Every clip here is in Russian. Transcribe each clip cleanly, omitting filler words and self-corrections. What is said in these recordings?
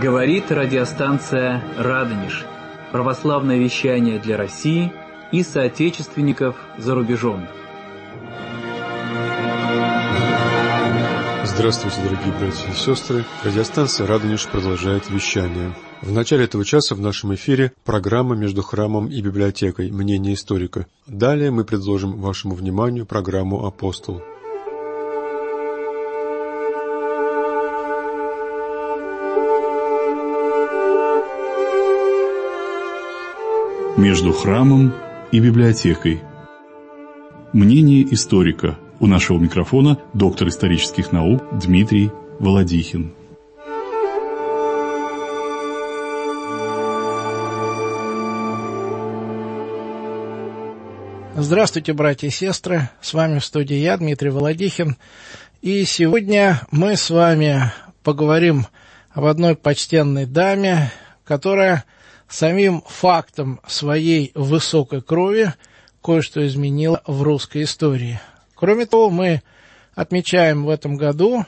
Говорит радиостанция «Радонеж». Православное вещание для России и соотечественников за рубежом. Здравствуйте, дорогие братья и сестры. Радиостанция «Радонеж» продолжает вещание. В начале этого часа в нашем эфире программа «Между храмом и библиотекой. Мнение историка». Далее мы предложим вашему вниманию программу «Апостол». Между храмом и библиотекой. Мнение историка. У нашего микрофона доктор исторических наук Дмитрий Володихин. Здравствуйте, братья и сестры. С вами в студии я, Дмитрий Володихин. И сегодня мы с вами поговорим об одной почтенной даме, которая самим фактом своей высокой крови кое-что изменила в русской истории. Кроме того, мы отмечаем в этом году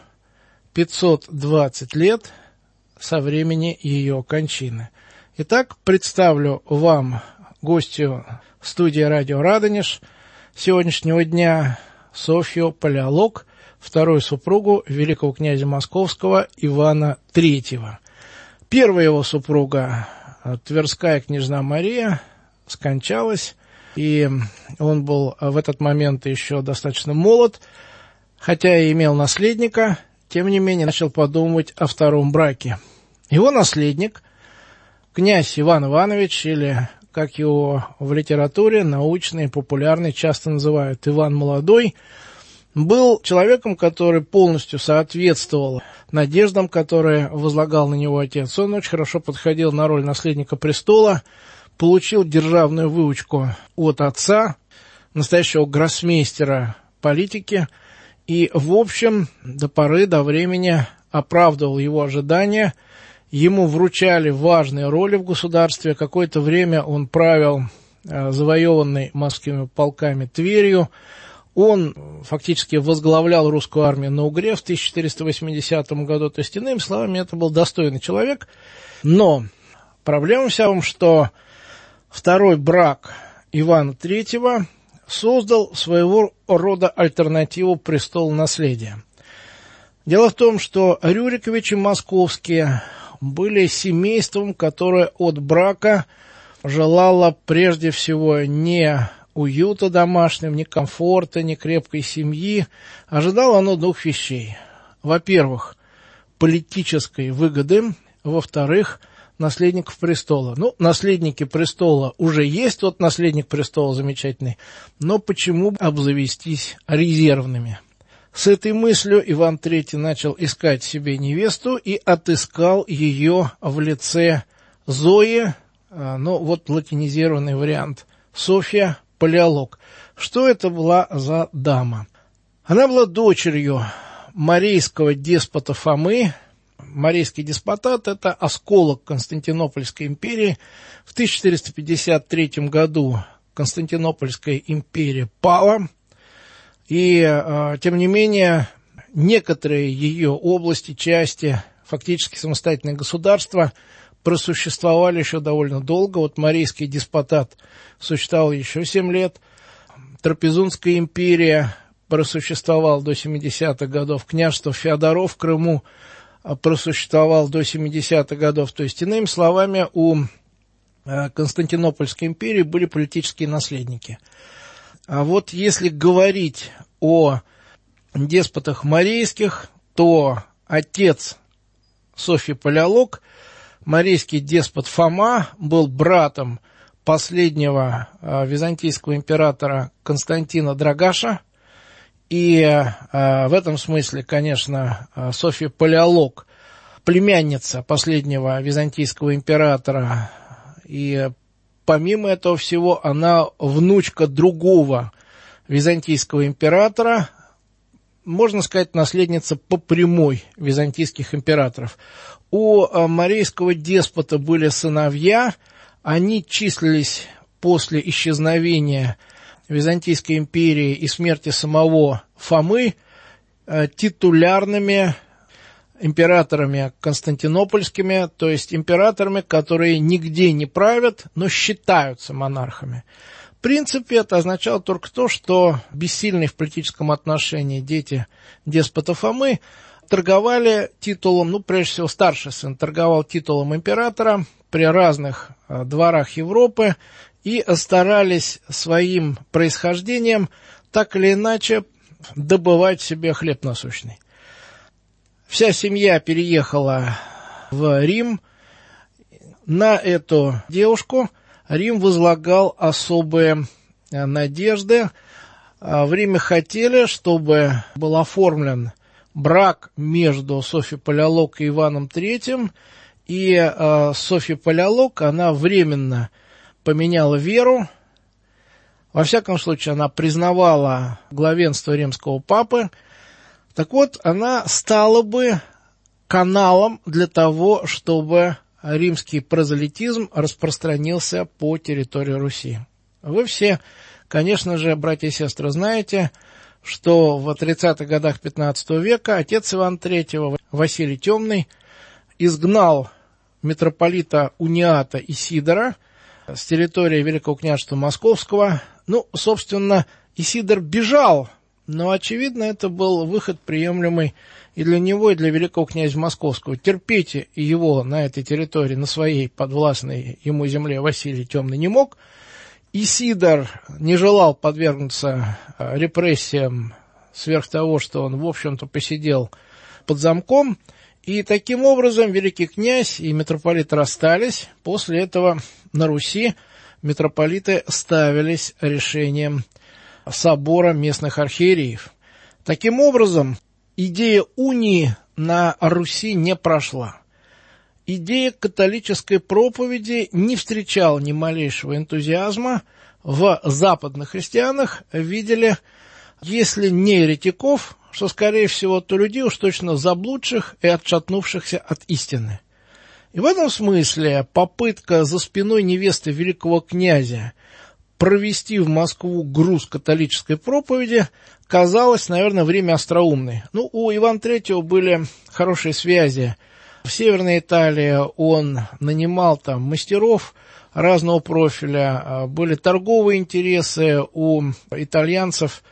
520 лет со времени ее кончины. Итак, представлю вам гостью студии радио «Радонеж» сегодняшнего дня Софью Палеолог, вторую супругу великого князя Московского Ивана III. Первая его супруга, Тверская княжна Мария, скончалась, и он был в этот момент еще достаточно молод, хотя и имел наследника, тем не менее начал подумывать о втором браке. Его наследник, князь Иван Иванович, или, как его в литературе научной и популярной часто называют, Иван Молодой, был человеком, который полностью соответствовал надеждам, которые возлагал на него отец. Он очень хорошо подходил на роль наследника престола, получил державную выучку от отца, настоящего гроссмейстера политики, и, в общем, до поры до времени оправдывал его ожидания. Ему вручали важные роли в государстве. Какое-то время он правил завоеванной московскими полками Тверью. Он фактически возглавлял русскую армию на Угре в 1480 году. То есть, иными словами, это был достойный человек. Но проблема вся в том, что второй брак Ивана III создал своего рода альтернативу престолу наследия. Дело в том, что Рюриковичи московские были семейством, которое от брака желало прежде всего не уюта домашнего, ни комфорта, ни крепкой семьи. Ожидало оно двух вещей. Во-первых, политической выгоды. Во-вторых, наследников престола. Ну, наследники престола уже есть, вот наследник престола замечательный, но почему обзавестись резервными? С этой мыслью Иван III начал искать себе невесту и отыскал ее в лице Зои, вот латинизированный вариант, Софья Палеолог. Что это была за дама? Она была дочерью марийского деспота Фомы. Марийский деспотат – это осколок Константинопольской империи. В 1453 году Константинопольская империя пала, и, тем не менее, некоторые ее области, части, фактически самостоятельные государства, просуществовали еще довольно долго. Вот Марийский деспотат существовал еще 7 лет, Трапезунская империя просуществовала до 70-х годов, княжество Феодоров в Крыму просуществовал до 70-х годов. То есть, иными словами, у Константинопольской империи были политические наследники. А вот если говорить о деспотах марийских, то отец Софьи Палеолог, марийский деспот Фома, был братом последнего византийского императора Константина Драгаша. И в этом смысле, конечно, Софья Палеолог, племянница последнего византийского императора, и помимо этого всего, она внучка другого византийского императора, можно сказать, наследница по прямой византийских императоров. У марийского деспота были сыновья, они числились после исчезновения Византийской империи и смерти самого Фомы титулярными императорами константинопольскими, то есть императорами, которые нигде не правят, но считаются монархами. В принципе, это означало только то, что бессильные в политическом отношении дети деспота Фомы торговали титулом, прежде всего старший сын торговал титулом императора при разных дворах Европы и старались своим происхождением так или иначе добывать себе хлеб насущный. Вся семья переехала в Рим. На эту девушку Рим возлагал особые надежды. В Риме хотели, чтобы был оформлен брак между Софьей Палеолог и Иваном III, и Софья Палеолог, она временно поменяла веру. Во всяком случае, она признавала главенство римского папы. Так вот, она стала бы каналом для того, чтобы римский прозелитизм распространился по территории Руси. Вы все, конечно же, братья и сестры, знаете, что в 30-х годах 15 века отец Ивана III, Василий Темный, изгнал митрополита Униата Исидора с территории Великого княжества Московского. Собственно, Исидор бежал, но, очевидно, это был выход приемлемый и для него, и для великого князя Московского. Терпеть его на этой территории, на своей подвластной ему земле Василий Темный не мог. Исидор не желал подвергнуться репрессиям сверх того, что он, в общем-то, посидел под замком. И таким образом великий князь и митрополит расстались. После этого на Руси митрополиты ставились решением собора местных архиереев. Таким образом, идея унии на Руси не прошла. Идея католической проповеди не встречала ни малейшего энтузиазма. В западных христианах видели, если не еретиков, что, скорее всего, то людей уж точно заблудших и отшатнувшихся от истины. И в этом смысле попытка за спиной невесты великого князя провести в Москву груз католической проповеди казалась, наверное, время остроумной. У Ивана III были хорошие связи. В Северной Италии он нанимал там мастеров разного профиля, были торговые интересы у итальянцев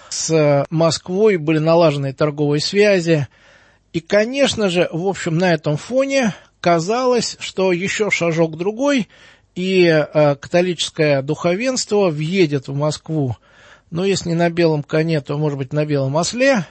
с Москвой, были налажены торговые связи. И, конечно же, в общем, на этом фоне казалось, что еще шажок другой, и католическое духовенство въедет в Москву, если не на белом коне, то, может быть, на белом осле,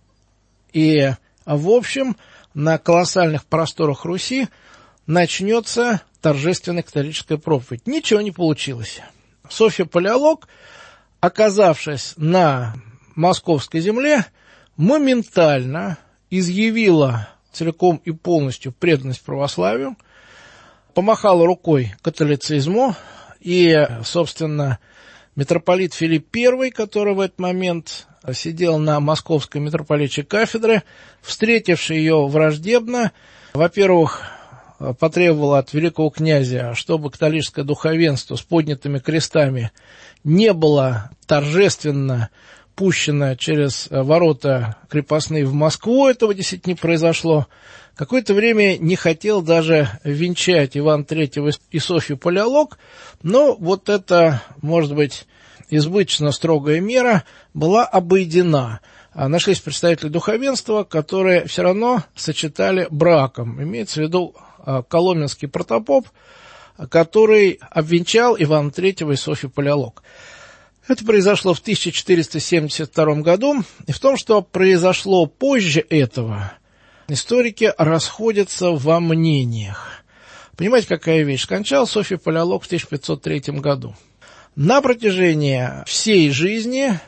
и, в общем, на колоссальных просторах Руси начнется торжественная католическая проповедь. Ничего не получилось. Софья Палеолог, оказавшись на московской земле, моментально изъявила целиком и полностью преданность православию, помахала рукой католицизму, и, собственно, митрополит Филипп I, который в этот момент сидел на московской митрополитчей кафедре, встретивший ее враждебно, во-первых, потребовал от великого князя, чтобы католическое духовенство с поднятыми крестами не было торжественно пущено через ворота крепостные в Москву, этого действительно не произошло. Какое-то время не хотел даже венчать Иван III и Софью Палеолог, но вот эта, может быть, избыточно строгая мера была обойдена. Нашлись представители духовенства, которые все равно сочетали браком. Имеется в виду коломенский протопоп, который обвенчал Ивана III и Софью Палеолог. Это произошло в 1472 году, и в том, что произошло позже этого, историки расходятся во мнениях. Понимаете, какая вещь? Скончалась Софья Палеолог в 1503 году. На протяжении всей жизни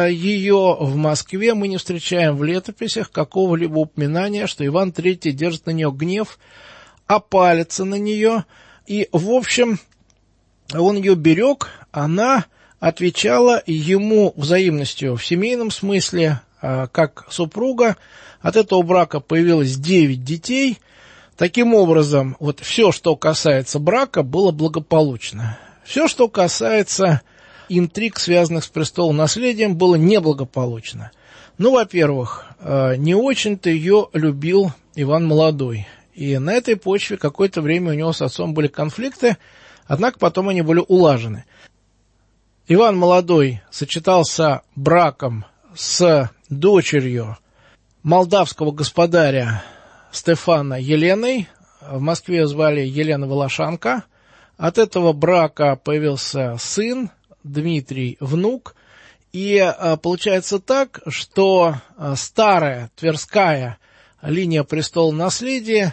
ее в Москве мы не встречаем в летописях какого-либо упоминания, что Иван III держит на нее гнев, опалится на нее, и, в общем, он ее берег, она отвечала ему взаимностью в семейном смысле, как супруга. От этого брака появилось 9 детей. Таким образом, вот все, что касается брака, было благополучно. Все, что касается интриг, связанных с престолонаследием, было неблагополучно. Во-первых, не очень-то ее любил Иван Молодой. И на этой почве какое-то время у него с отцом были конфликты, однако потом они были улажены. Иван Молодой сочетался браком с дочерью молдавского господаря Стефана Еленой. В Москве звали Елена Волошанка. От этого брака появился сын Дмитрий, внук. И получается так, что старая Тверская линия престола наследия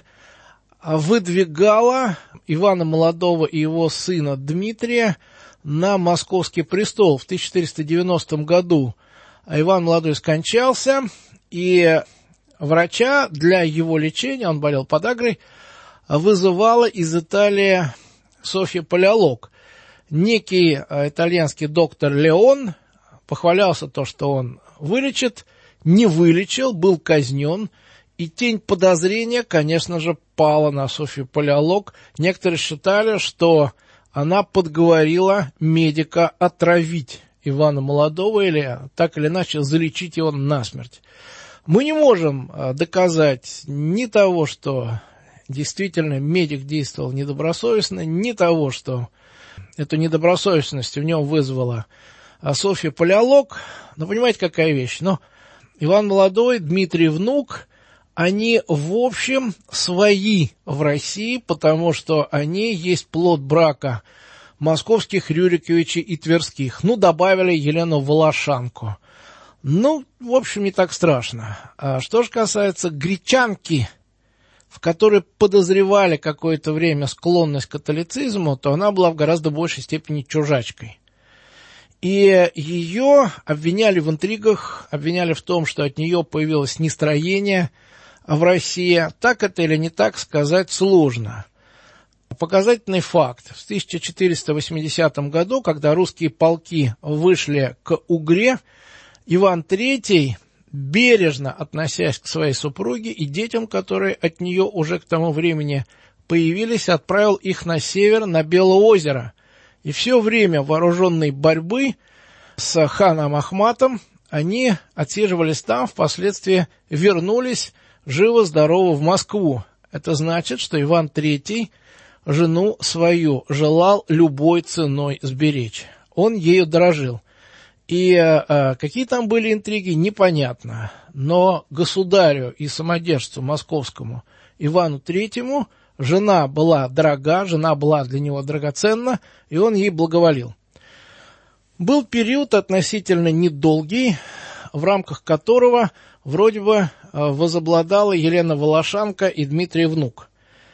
выдвигала Ивана Молодого и его сына Дмитрия на московский престол. В 1490 году Иван Молодой скончался, и врача для его лечения, он болел подагрой, вызывала из Италии Софья Палеолог. Некий итальянский доктор Леон похвалялся то, что он вылечит, не вылечил, был казнен, и тень подозрения, конечно же, пала на Софью Палеолог. Некоторые считали, что она подговорила медика отравить Ивана Молодого или так или иначе залечить его насмерть. Мы не можем доказать ни того, что действительно медик действовал недобросовестно, ни того, что эту недобросовестность в нем вызвала Софья Палеолог. Но понимаете, какая вещь? Но Иван Молодой, Дмитрий внук, они в общем свои в России, потому что они есть плод брака московских, Рюриковичей и Тверских. Добавили Елену Волошанку. В общем, не так страшно. А что же касается гречанки, в которой подозревали какое-то время склонность к католицизму, то она была в гораздо большей степени чужачкой. И ее обвиняли в интригах, обвиняли в том, что от нее появилось нестроение в России. Так это или не так, сказать сложно. Показательный факт. В 1480 году, когда русские полки вышли к Угре, Иван III, бережно относясь к своей супруге и детям, которые от нее уже к тому времени появились, отправил их на север, на Белое озеро. И все время вооруженной борьбы с ханом Ахматом они отсиживались там, впоследствии вернулись живо-здорово в Москву. Это значит, что Иван III жену свою желал любой ценой сберечь. Он ею дорожил. И какие там были интриги, непонятно. Но государю и самодержцу московскому Ивану III жена была дорога, жена была для него драгоценна, и он ей благоволил. Был период относительно недолгий, в рамках которого вроде бы возобладала Елена Волошанка и Дмитрий внук.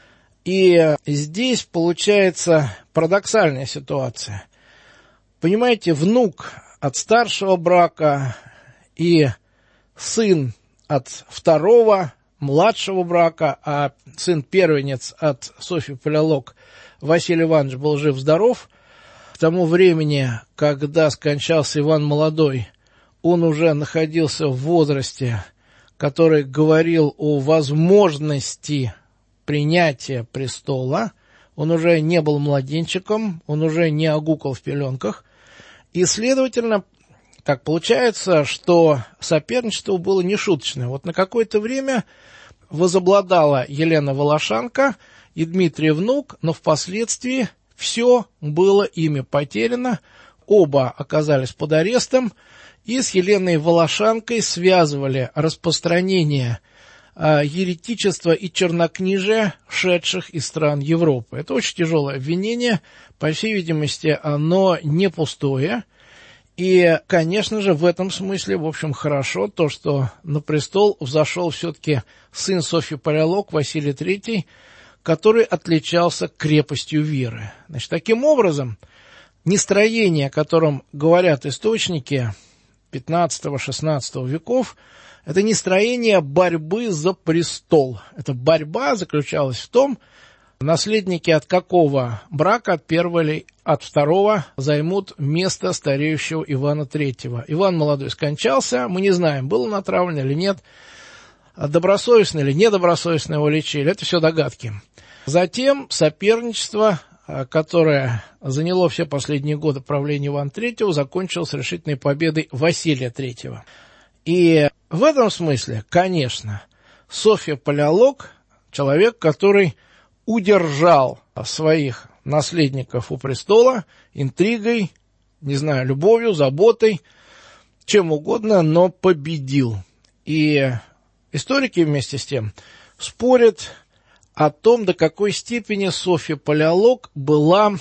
И здесь получается парадоксальная ситуация. Понимаете, внук от старшего брака и сын от второго, младшего брака, а сын-первенец от Софьи Палеолог Василий Иванович был жив-здоров. К тому времени, когда скончался Иван Молодой, он уже находился в возрасте, который говорил о возможности принятия престола. Он уже не был младенчиком, он уже не огукал в пеленках. И, следовательно, так получается, что соперничество было нешуточное. Вот на какое-то время возобладала Елена Волошанка и Дмитрий внук, но впоследствии все было ими потеряно, оба оказались под арестом, и с Еленой Волошанкой связывали распространение еретичества и чернокнижия, шедших из стран Европы. Это очень тяжелое обвинение, по всей видимости, оно не пустое. И, конечно же, в этом смысле, в общем, хорошо то, что на престол взошел все-таки сын Софьи Палеолог Василий III, который отличался крепостью веры. Значит, таким образом, нестроение, о котором говорят источники XV-XVI веков, это нестроение борьбы за престол. Эта борьба заключалась в том, наследники от какого брака, от первого или от второго, займут место стареющего Ивана III. Иван Молодой скончался, мы не знаем, был он отравлен или нет, добросовестно или недобросовестно его лечили, это все догадки. Затем соперничество, которое заняло все последние годы правления Ивана III, закончилось решительной победой Василия III. И в этом смысле, конечно, Софья Палеолог – человек, который удержал своих наследников у престола интригой, не знаю, любовью, заботой, чем угодно, но победил. И историки вместе с тем спорят о том, до какой степени Софья Палеолог была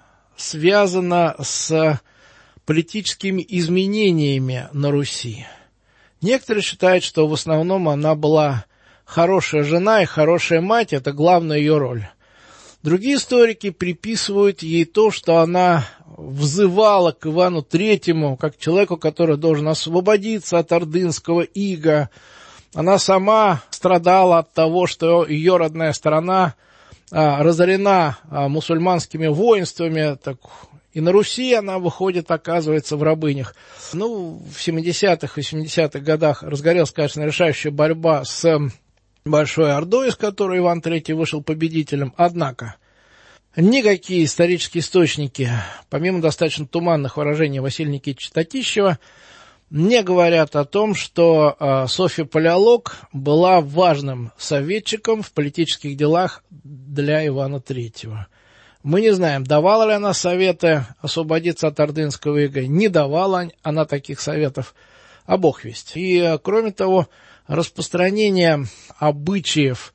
связана с политическими изменениями на Руси. Некоторые считают, что в основном она была хорошая жена и хорошая мать, это главная ее роль. Другие историки приписывают ей то, что она взывала к Ивану Третьему, как человеку, который должен освободиться от ордынского ига. Она сама страдала от того, что ее родная страна разорена мусульманскими воинствами, так и на Руси она выходит, оказывается, в рабынях. В 70-х, 80-х годах разгорелась, конечно, решающая борьба с Большой Ордой, из которой Иван III вышел победителем. Однако никакие исторические источники, помимо достаточно туманных выражений Василия Никитича Татищева, не говорят о том, что Софья Палеолог была важным советчиком в политических делах для Ивана III. Мы не знаем, давала ли она советы освободиться от ордынского ига, не давала она таких советов, а бог весть. И, кроме того, распространение обычаев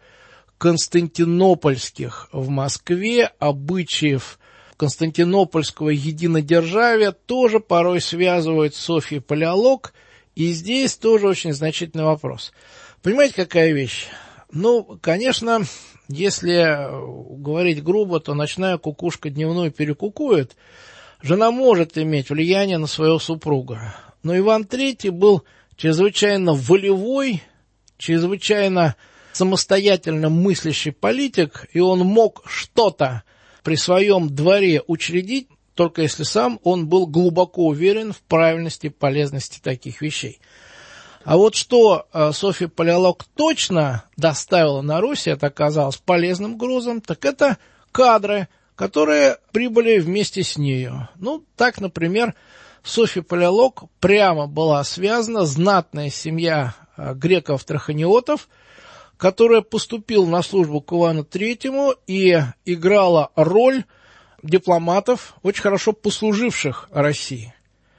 константинопольских в Москве, обычаев константинопольского единодержавия тоже порой связывают с Софьей Палеолог, и здесь тоже очень значительный вопрос. Понимаете, какая вещь? Конечно, если говорить грубо, то ночная кукушка дневную перекукует. Жена может иметь влияние на своего супруга, но Иван III был чрезвычайно волевой, чрезвычайно самостоятельно мыслящий политик, и он мог что-то при своем дворе учредить, только если сам он был глубоко уверен в правильности и полезности таких вещей. А вот что Софья Палеолог точно доставила на Русь, это оказалось полезным грузом, так это кадры, которые прибыли вместе с нею. Так, например, Софья Палеолог прямо была связана знатная семья греков-траханиотов, которая поступила на службу к Ивану III и играла роль дипломатов, очень хорошо послуживших России.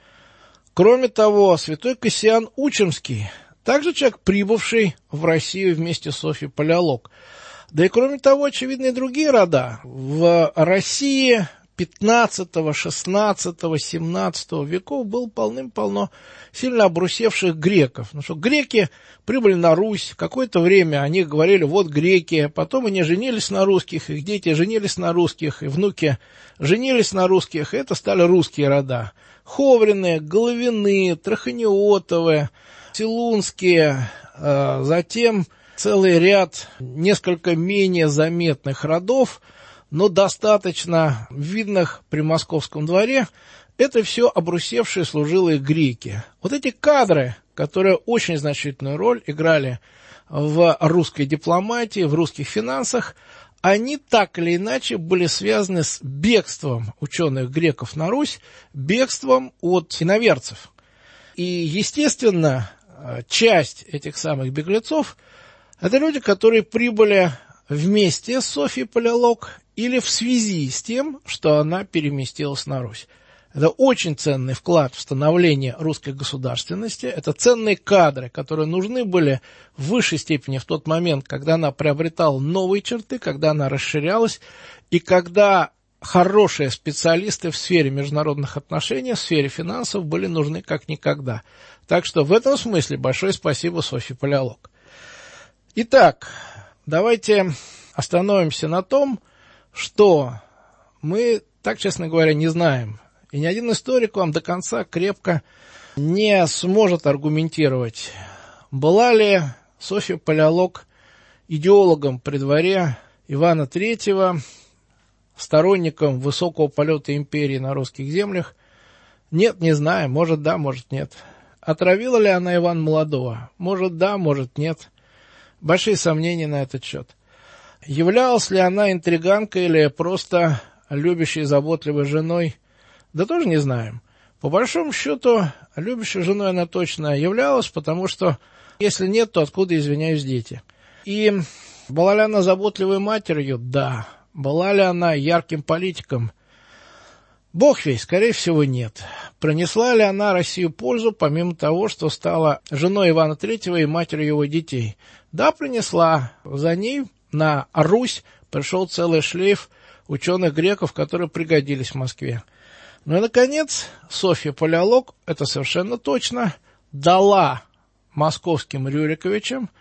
Кроме того, святой Кассиан Учимский, также человек, прибывший в Россию вместе с Софьей Палеолог. Да и кроме того, очевидно, и другие рода. В России 15, 16, 17 веков было полным-полно сильно обрусевших греков. Что греки прибыли на Русь, какое-то время они говорили, вот греки, потом они женились на русских, их дети женились на русских, и внуки женились на русских, и это стали русские рода. Ховрины, Головины, Траханиотовы, Силунские, затем целый ряд несколько менее заметных родов, но достаточно видных при московском дворе, это все обрусевшие служилые греки. Вот эти кадры, которые очень значительную роль играли в русской дипломатии, в русских финансах, они так или иначе были связаны с бегством ученых греков на Русь, бегством от иноверцев. И, естественно, часть этих самых беглецов – это люди, которые прибыли вместе с Софьей Палеолог или в связи с тем, что она переместилась на Русь. Это очень ценный вклад в становление русской государственности. Это ценные кадры, которые нужны были в высшей степени в тот момент, когда она приобретала новые черты, когда она расширялась, и когда хорошие специалисты в сфере международных отношений, в сфере финансов были нужны как никогда. Так что в этом смысле большое спасибо Софье Палеолог. Итак, давайте остановимся на том, что мы, так честно говоря, не знаем. И ни один историк вам до конца крепко не сможет аргументировать, была ли Софья Палеолог идеологом при дворе Ивана III, сторонником высокого полета империи на русских землях. Нет, не знаю, может да, может нет. Отравила ли она Ивана Молодого? Может да, может нет. Большие сомнения на этот счет. Являлась ли она интриганкой или просто любящей, заботливой женой? Да тоже не знаем. По большому счету, любящей женой она точно являлась, потому что, если нет, то откуда, извиняюсь, дети? И была ли она заботливой матерью? Да. Была ли она ярким политиком? Бог весть, скорее всего, нет. Принесла ли она Россию пользу, помимо того, что стала женой Ивана III и матерью его детей? Да, принесла. За ней на Русь пришел целый шлейф ученых-греков, которые пригодились в Москве. Ну и, наконец, Софья Палеолог, это совершенно точно, дала московским Рюриковичам,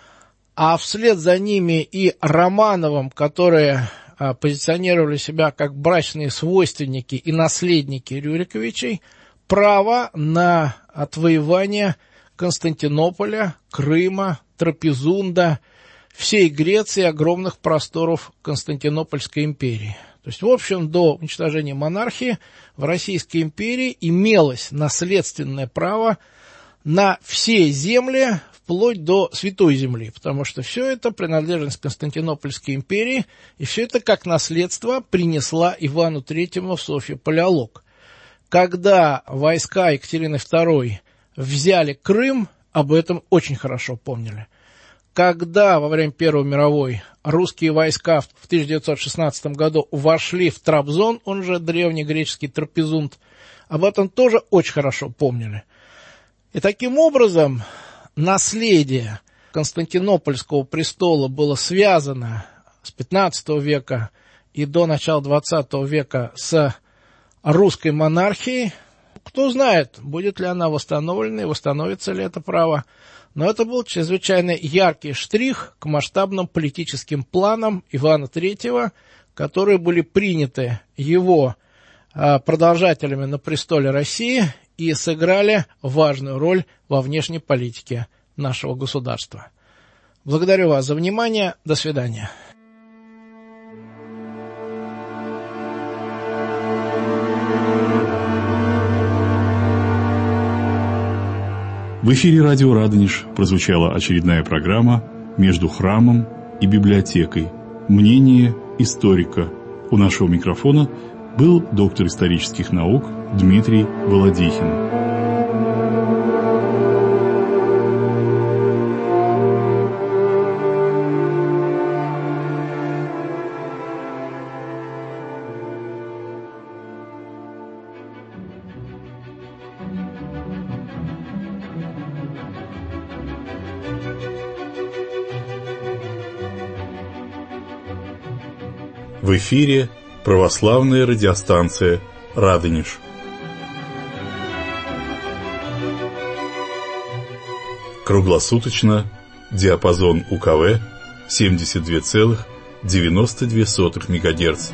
а вслед за ними и Романовым, которые позиционировали себя как брачные свойственники и наследники Рюриковичей, право на отвоевание Константинополя, Крыма, Трапезунда, всей Греции, огромных просторов Константинопольской империи. То есть, в общем, до уничтожения монархии в Российской империи имелось наследственное право на все земли, вплоть до Святой Земли, потому что все это принадлежность Константинопольской империи, и все это как наследство принесла Ивану III Софья Палеолог. Когда войска Екатерины II взяли Крым, об этом очень хорошо помнили. Когда во время Первой мировой русские войска в 1916 году вошли в Трабзон, он же древний греческий Трапезунд, об этом тоже очень хорошо помнили. И таким образом наследие Константинопольского престола было связано с XV века и до начала XX века с русской монархией. Кто знает, будет ли она восстановлена и восстановится ли это право. Но это был чрезвычайно яркий штрих к масштабным политическим планам Ивана III, которые были приняты его продолжателями на престоле России и сыграли важную роль во внешней политике нашего государства. Благодарю вас за внимание. До свидания. В эфире радио «Радонеж» прозвучала очередная программа «Между храмом и библиотекой. Мнение историка». У нашего микрофона был доктор исторических наук Дмитрий Володихин. В эфире православная радиостанция «Радонеж». Круглосуточно, диапазон УКВ 72,92 МГц.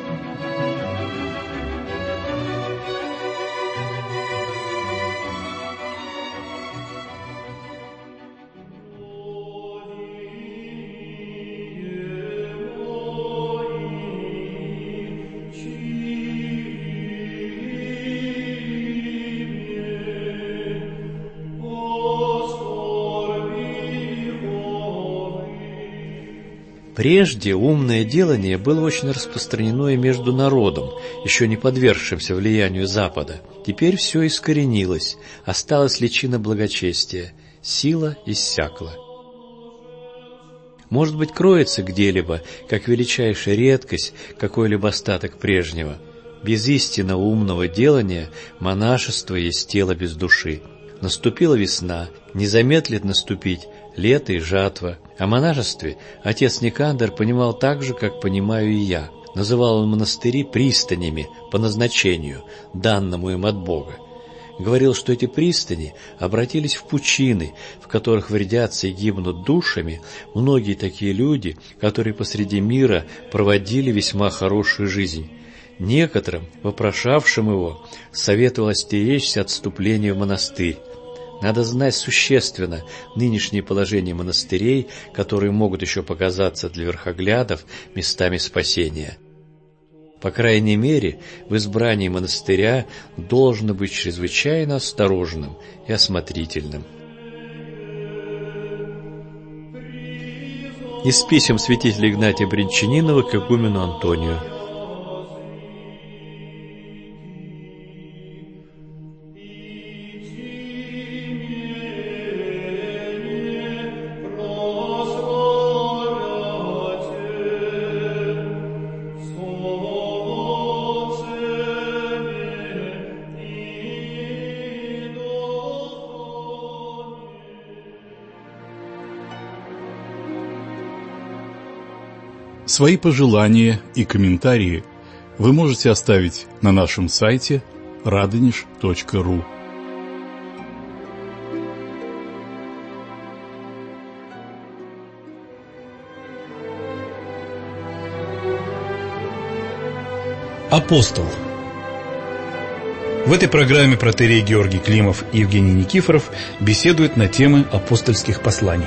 Прежде умное делание было очень распространено и между народом, еще не подвергшимся влиянию Запада. Теперь все искоренилось, осталась личина благочестия, сила иссякла. Может быть, кроется где-либо, как величайшая редкость, какой-либо остаток прежнего. Без истинно умного делания монашество есть тело без души. Наступила весна, не замедлит наступить лето и жатва. О монашестве отец Никандр понимал так же, как понимаю и я. Называл он монастыри пристанями по назначению, данному им от Бога. Говорил, что эти пристани обратились в пучины, в которых вредятся и гибнут душами многие такие люди, которые посреди мира проводили весьма хорошую жизнь. Некоторым, вопрошавшим его, советовал остеречься от вступления в монастырь. Надо знать существенно нынешнее положение монастырей, которые могут еще показаться для верхоглядов местами спасения. По крайней мере, в избрании монастыря должно быть чрезвычайно осторожным и осмотрительным. Из писем святителя Игнатия Брянчанинова к игумену Антонию. Свои пожелания и комментарии вы можете оставить на нашем сайте radonish.ru. Апостол. В этой программе протоиерей Георгий Климов и Евгений Никифоров беседуют на темы апостольских посланий.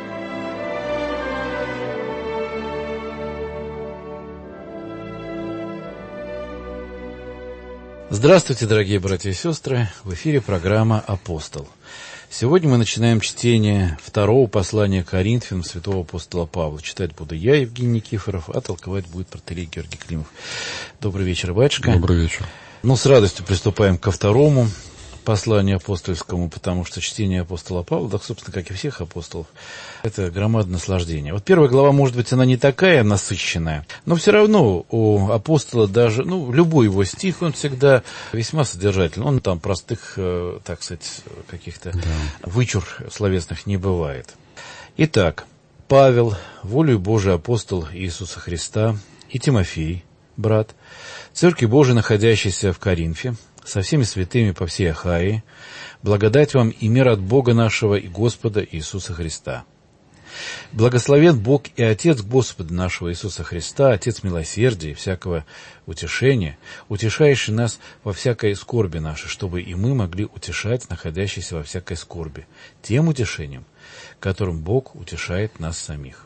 Здравствуйте, дорогие братья и сестры! В эфире программа «Апостол». Сегодня мы начинаем чтение второго послания Коринфянам святого апостола Павла. Читать буду я, Евгений Никифоров, а толковать будет протоиерей Георгий Климов. Добрый вечер, батюшка. Добрый вечер. С радостью приступаем ко второму посланию апостольскому, потому что чтение апостола Павла, да, собственно, как и всех апостолов, это громадное наслаждение. Первая глава, может быть, она не такая насыщенная, но все равно у апостола даже, любой его стих, он всегда весьма содержательный. Он там простых, так сказать, каких-то вычур словесных не бывает. Итак, Павел, волею Божией апостол Иисуса Христа, и Тимофей, брат, Церкви Божией, находящейся в Коринфе, со всеми святыми по всей Ахаии, благодать вам и мир от Бога нашего и Господа Иисуса Христа. Благословен Бог и Отец Господа нашего Иисуса Христа, Отец милосердия и всякого утешения, утешающий нас во всякой скорби нашей, чтобы и мы могли утешать находящихся во всякой скорби, тем утешением, которым Бог утешает нас самих.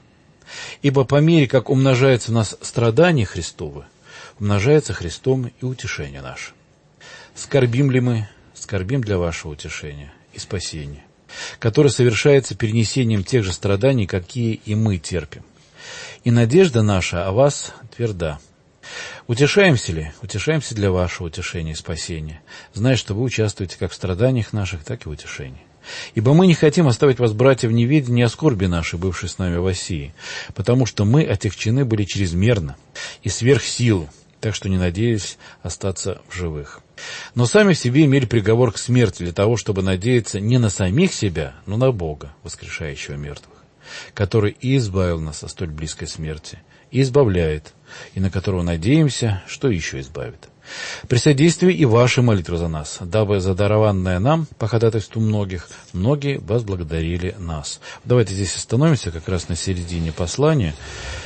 Ибо по мере, как умножается у нас страдания Христовы, умножается Христом и утешение наше. Скорбим ли мы? Скорбим для вашего утешения и спасения, которое совершается перенесением тех же страданий, какие и мы терпим. И надежда наша о вас тверда. Утешаемся ли? Утешаемся для вашего утешения и спасения, зная, что вы участвуете как в страданиях наших, так и в утешении. Ибо мы не хотим оставить вас, братья, в неведении о скорби нашей, бывшей с нами в Осии, потому что мы отягчены были чрезмерно и сверх силы, так что не надеялись остаться в живых. Но сами в себе имели приговор к смерти для того, чтобы надеяться не на самих себя, но на Бога, воскрешающего мертвых, который и избавил нас от столь близкой смерти, и избавляет, и на которого надеемся, что еще избавит. При содействии и вашей молитвы за нас, дабы за дарованное нам, по ходатайству многих, многие возблагодарили нас. Давайте здесь остановимся как раз на середине послания.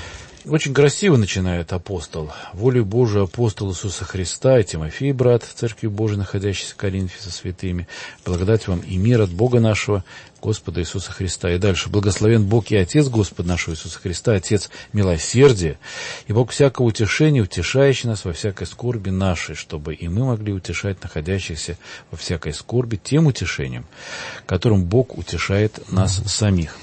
Очень красиво начинает апостол. Волею Божию апостол Иисуса Христа и Тимофей, брат, Церкви Божией, находящейся в Коринфе со святыми, благодать вам и мир от Бога нашего, Господа Иисуса Христа. И дальше. Благословен Бог и Отец Господа нашего Иисуса Христа, Отец милосердия, и Бог всякого утешения, утешающий нас во всякой скорби нашей, чтобы и мы могли утешать находящихся во всякой скорби тем утешением, которым Бог утешает нас самих.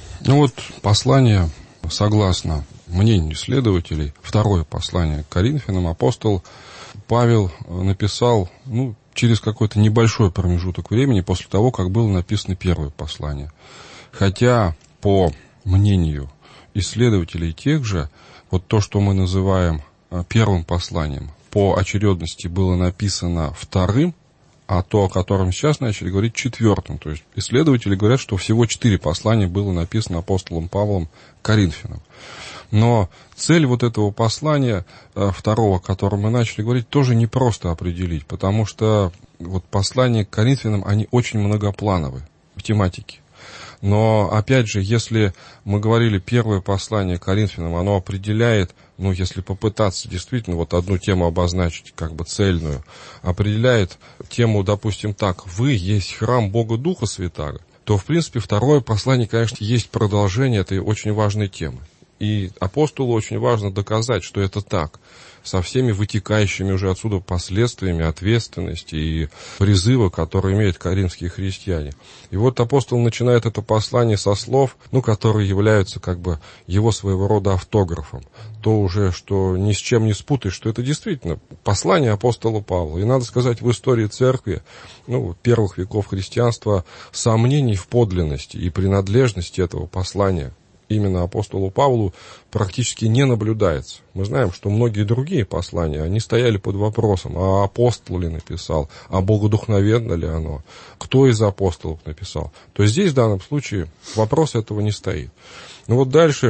Послание, согласно мнению исследователей, второе послание к Коринфянам апостол Павел написал через какой-то небольшой промежуток времени после того, как было написано первое послание. Хотя, по мнению исследователей тех же, то, что мы называем первым посланием, по очередности было написано вторым, а то, о котором сейчас начали говорить, четвертым. То есть исследователи говорят, что всего 4 послания было написано апостолом Павлом Коринфянам. Но цель этого послания, второго, о котором мы начали говорить, тоже непросто определить, потому что послания к Коринфянам, они очень многоплановые в тематике. Но, опять же, если мы говорили, первое послание к Коринфянам, оно определяет, если попытаться действительно одну тему обозначить, цельную, определяет тему, допустим, так: «Вы есть храм Бога Духа Святаго», то, в принципе, второе послание, конечно, есть продолжение этой очень важной темы. И апостолу очень важно доказать, что это так, со всеми вытекающими уже отсюда последствиями ответственности и призыва, которые имеют коринфские христиане. И апостол начинает это послание со слов, которые являются его своего рода автографом. То уже, что ни с чем не спутаешь, что это действительно послание апостола Павла. И надо сказать, в истории церкви, первых веков христианства, сомнений в подлинности и принадлежности этого послания именно апостолу Павлу практически не наблюдается. Мы знаем, что многие другие послания, они стояли под вопросом, а апостол ли написал, а богодухновенно ли оно, кто из апостолов написал. То есть здесь в данном случае вопрос этого не стоит. Дальше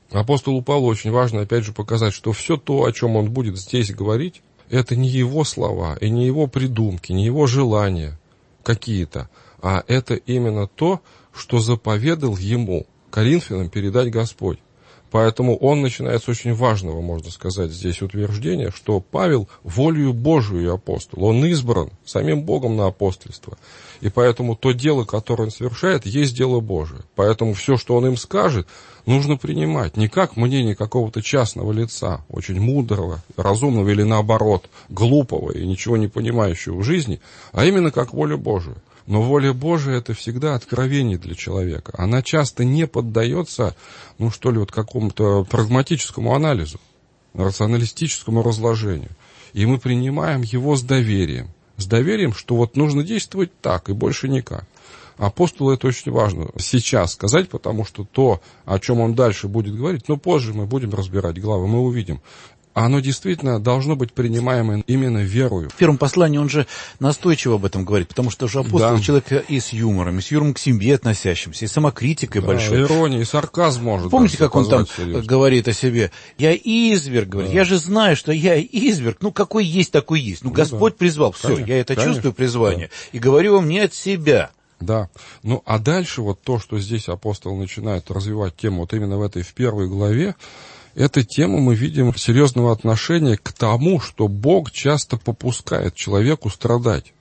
Апостолу Павлу очень важно, опять же, показать, что все то, о чем он будет здесь говорить, это не его слова, и не его придумки, не его желания какие-то, а это именно то, что заповедал ему, Коринфянам, передать Господь. Поэтому он начинает с очень важного, можно сказать, здесь утверждения, что Павел волею Божию апостол, он избран самим Богом на апостольство. И поэтому то дело, которое он совершает, есть дело Божие. Поэтому все, что он им скажет, нужно принимать не как мнение какого-то частного лица, очень мудрого, разумного или наоборот, глупого и ничего не понимающего в жизни, а именно как волю Божию. Но воля Божия – это всегда откровение для человека. Она часто не поддается, какому-то прагматическому анализу, рационалистическому разложению. И мы принимаем его с доверием. С доверием, что нужно действовать так и больше никак. Апостолу это очень важно сейчас сказать, потому что то, о чем он дальше будет говорить, позже мы будем разбирать главы, мы увидим. Оно действительно должно быть принимаемо именно верою. В первом послании он же настойчиво об этом говорит, потому что же апостол человек и с юмором к себе относящимся, и самокритикой большой. Ирония, и сарказм может. Помните, как он там говорит о себе? Я изверг, говорит, я же знаю, что я изверг, какой есть, такой есть. Господь призвал, все, конечно, я это чувствую призвание, и говорю вам не от себя. Да, а дальше то, что здесь апостол начинает развивать тему, именно в первой главе, эту тему мы видим серьезного отношения к тому, что Бог часто попускает человеку страдать.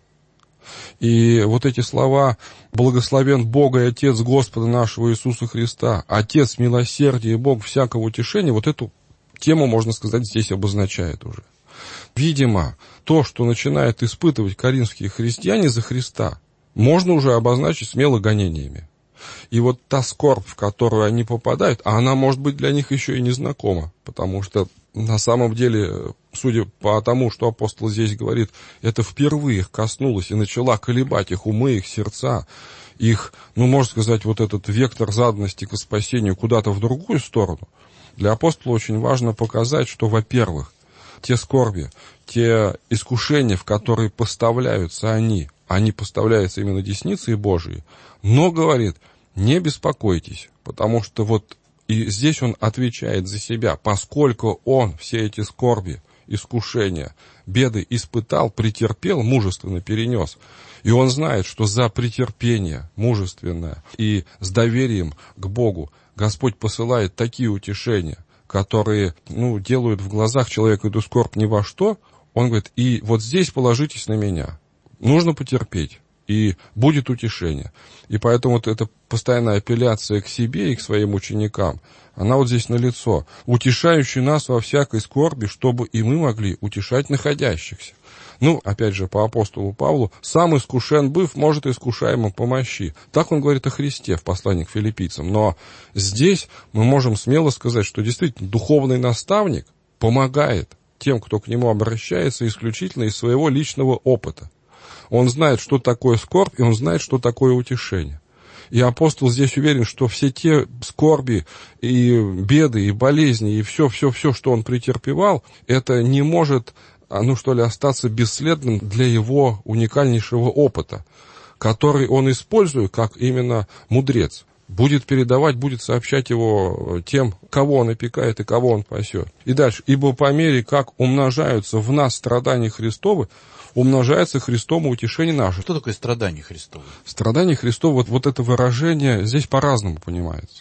И эти слова «Благословен Бог и Отец Господа нашего Иисуса Христа, Отец милосердия и Бог всякого утешения», эту тему, можно сказать, здесь обозначает уже. Видимо, то, что начинают испытывать коринфские христиане за Христа, можно уже обозначить смело гонениями. И та скорбь, в которую они попадают, а она может быть для них еще и незнакома, потому что на самом деле, судя по тому, что апостол здесь говорит, это впервые их коснулось и начала колебать их умы, их сердца, их, можно сказать, этот вектор заданности к спасению куда-то в другую сторону. Для апостола очень важно показать, что, во-первых, те скорби, те искушения, в которые поставляются они поставляются именно десницей Божией, но, говорит, не беспокойтесь, потому что и здесь он отвечает за себя, поскольку он все эти скорби, искушения, беды испытал, претерпел, мужественно перенес, и он знает, что за претерпение мужественное и с доверием к Богу Господь посылает такие утешения, которые, делают в глазах человека эту скорбь ни во что, он говорит, и здесь положитесь на меня. Нужно потерпеть, и будет утешение. И поэтому эта постоянная апелляция к себе и к своим ученикам, она здесь налицо. Утешающий нас во всякой скорби, чтобы и мы могли утешать находящихся. Опять же, по апостолу Павлу, сам искушен быв, может искушаемым помощи. Так он говорит о Христе в послании к филиппийцам. Но здесь мы можем смело сказать, что действительно духовный наставник помогает тем, кто к нему обращается, исключительно из своего личного опыта. Он знает, что такое скорбь, и он знает, что такое утешение. И апостол здесь уверен, что все те скорби и беды, и болезни, и все, что он претерпевал, это не может, остаться бесследным для его уникальнейшего опыта, который он использует как именно мудрец. Будет передавать, будет сообщать его тем, кого он опекает и кого он пасет. И дальше. «Ибо по мере, как умножаются в нас страдания Христовы, умножается Христом и утешение наше». Что такое страдание Христово? Страдание Христово, это выражение здесь по-разному понимается.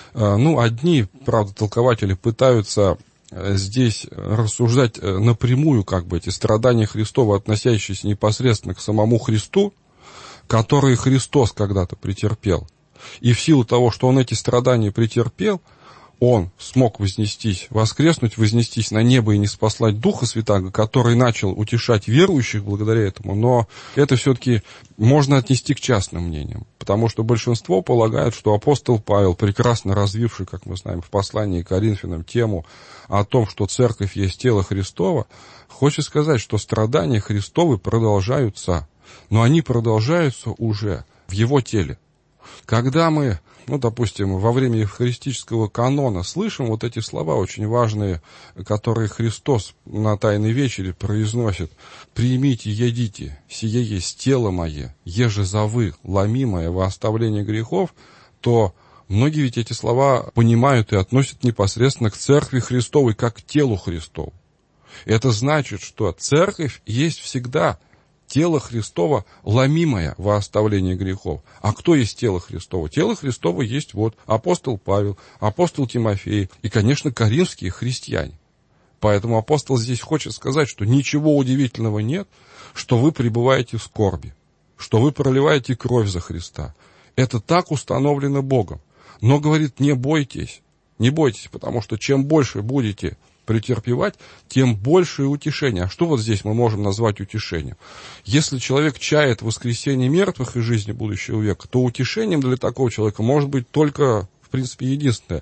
Одни, правда, толкователи пытаются здесь рассуждать напрямую, эти страдания Христова, относящиеся непосредственно к самому Христу, которые Христос когда-то претерпел. И в силу того, что он эти страдания претерпел, он смог воскреснуть, вознестись на небо и ниспослать Духа Святаго, который начал утешать верующих благодаря этому, но это все-таки можно отнести к частным мнениям, потому что большинство полагают, что апостол Павел, прекрасно развивший, как мы знаем, в послании к Коринфянам тему о том, что церковь есть тело Христово, хочет сказать, что страдания Христовы продолжаются, но они продолжаются уже в его теле. Когда мы, допустим, во время евхаристического канона слышим эти слова очень важные, которые Христос на Тайной вечере произносит: «Примите, едите, сие есть тело мое, еже за вы, ломимое во оставление грехов», то Многие ведь эти слова понимают и относят непосредственно к Церкви Христовой, как к телу Христову. Это значит, что Церковь есть всегда тело Христово, ломимое во оставлении грехов. А кто есть тело Христово? Тело Христово есть вот апостол Павел, апостол Тимофей и, конечно, коринфские христиане. Поэтому апостол здесь хочет сказать, что ничего удивительного нет, что вы пребываете в скорби, что вы проливаете кровь за Христа. Это так установлено Богом. Но, говорит, не бойтесь, потому что чем больше будете претерпевать, тем больше утешение. А что вот здесь мы можем назвать утешением? Если человек чает воскресение мертвых и жизни будущего века, то утешением для такого человека может быть только, в принципе, единственное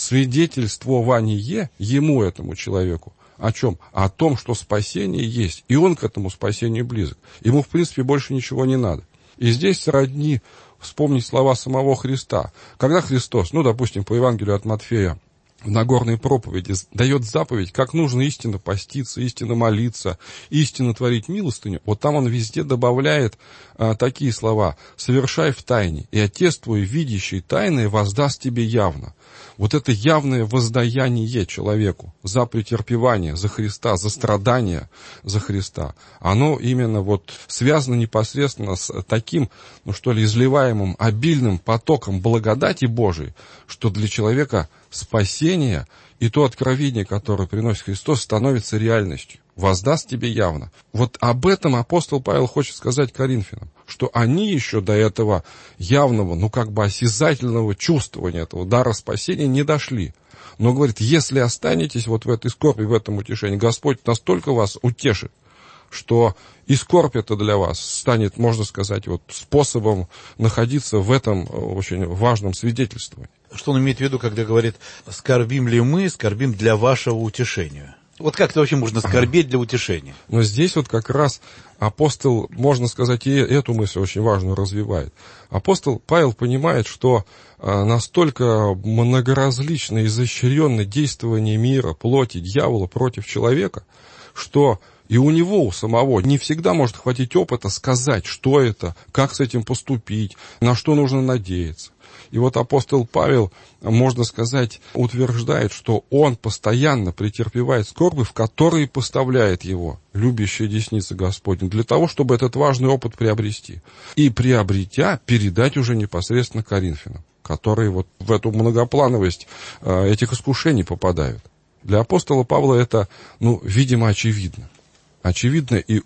свидетельствование ему, этому человеку. О чем? О том, что спасение есть, и он к этому спасению близок. Ему, в принципе, больше ничего не надо. И здесь сродни вспомнить слова самого Христа. Когда Христос, допустим, по Евангелию от Матфея, в Нагорной проповеди дает заповедь, как нужно истинно поститься, истинно молиться, истинно творить милостыню, вот там он везде добавляет такие слова: «Совершай в тайне, и Отец твой, видящий тайное, воздаст тебе явно». Вот это явное воздаяние человеку за претерпевание, за Христа, за страдания за Христа, оно именно вот связано непосредственно с таким, изливаемым обильным потоком благодати Божией, что для человека спасение и то откровение, которое приносит Христос, становится реальностью. Воздаст тебе явно. Вот об этом апостол Павел хочет сказать Коринфянам, что они еще до этого явного, осязательного чувствования этого дара спасения не дошли. Но, говорит, если останетесь вот в этой скорби, в этом утешении, Господь настолько вас утешит, что и скорбь это для вас станет, можно сказать, способом находиться в этом очень важном свидетельствовании. Что он имеет в виду, когда говорит: «Скорбим ли мы, скорбим для вашего утешения»? Вот как это вообще можно скорбеть для утешения? Но здесь как раз апостол, можно сказать, и эту мысль очень важную развивает. Апостол Павел понимает, что настолько многоразлично и изощренно действование мира, плоти, дьявола против человека, что и у него, у самого, не всегда может хватить опыта сказать, что это, как с этим поступить, на что нужно надеяться. И вот апостол Павел, можно сказать, утверждает, что он постоянно претерпевает скорби, в которые поставляет его любящая десница Господня, для того, чтобы этот важный опыт приобрести. И приобретя, передать уже непосредственно Коринфянам, которые в эту многоплановость этих искушений попадают. Для апостола Павла это, видимо, очевидно. Очевидно, и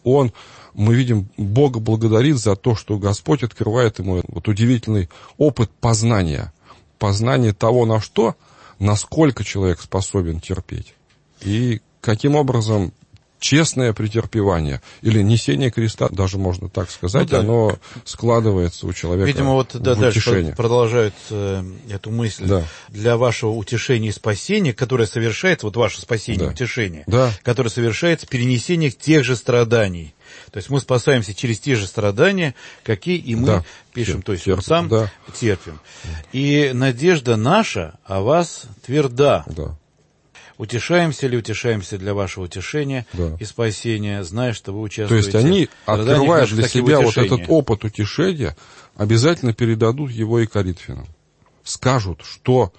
мы видим, Бога благодарит за то, что Господь открывает ему удивительный опыт познания того, насколько человек способен терпеть. И каким образом честное претерпевание или несение креста, даже можно так сказать, оно складывается у человека. Видимо, дальше продолжают эту мысль. Да. Для вашего утешения и спасения, которое совершается, ваше спасение, утешение, которое совершается перенесение тех же страданий. То есть мы спасаемся через те же страдания, какие и мы пишем, то есть терпим. И надежда наша о вас тверда. Да. Утешаемся для вашего утешения и спасения, зная, что вы участвуете. То есть они, открывая для себя этот опыт утешения, обязательно передадут его и коринфянам. Скажут, что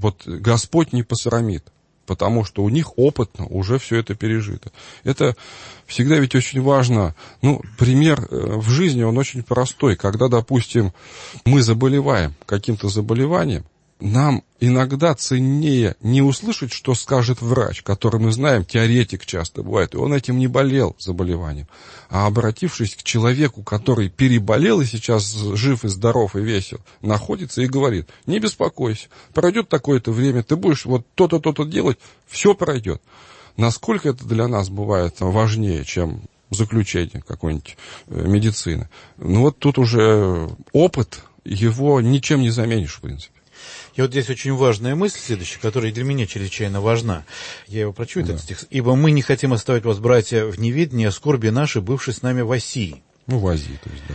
Господь не посрамит, потому что у них опытно уже все это пережито. Это всегда ведь очень важно. Пример в жизни, он очень простой. Когда, допустим, мы заболеваем каким-то заболеванием, нам иногда ценнее не услышать, что скажет врач, который мы знаем, теоретик часто бывает, и он этим не болел заболеванием, а обратившись к человеку, который переболел и сейчас жив и здоров и весел, находится и говорит: не беспокойся, пройдет такое-то время, ты будешь то-то, то-то делать, все пройдет. Насколько это для нас бывает важнее, чем заключение какой-нибудь медицины. Тут уже опыт, его ничем не заменишь, в принципе. И здесь очень важная мысль следующая, которая для меня чрезвычайно важна. Я его прочту, этот стих. «Ибо мы не хотим оставить вас, братья, в неведении о скорби нашей, бывшей с нами в Асии». В Азии, то есть,